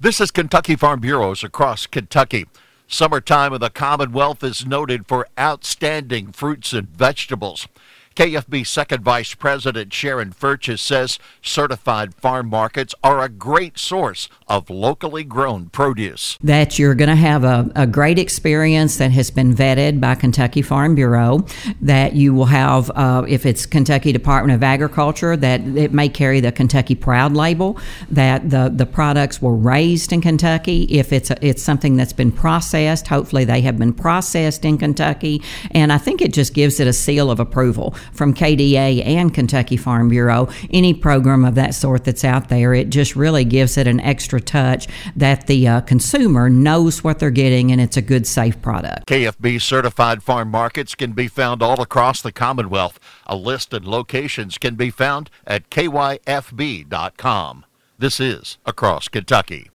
This is Kentucky Farm Bureaus across Kentucky. Summertime of the Commonwealth is noted for outstanding fruits and vegetables. KFB Second Vice President Sharon Furches says certified farm markets are a great source of locally grown produce. That you're going to have a great experience that has been vetted by Kentucky Farm Bureau, that you will have, if it's Kentucky Department of Agriculture, that it may carry the Kentucky Proud label, that the products were raised in Kentucky. If it's something that's been processed, hopefully they have been processed in Kentucky. And I think it just gives it a seal of approval from KDA and Kentucky Farm Bureau. Any program of that sort that's out there, it just really gives it an extra touch that the consumer knows what they're getting and it's a good, safe product. KFB certified farm markets can be found all across the Commonwealth. A list and locations can be found at kyfb.com. This is Across Kentucky.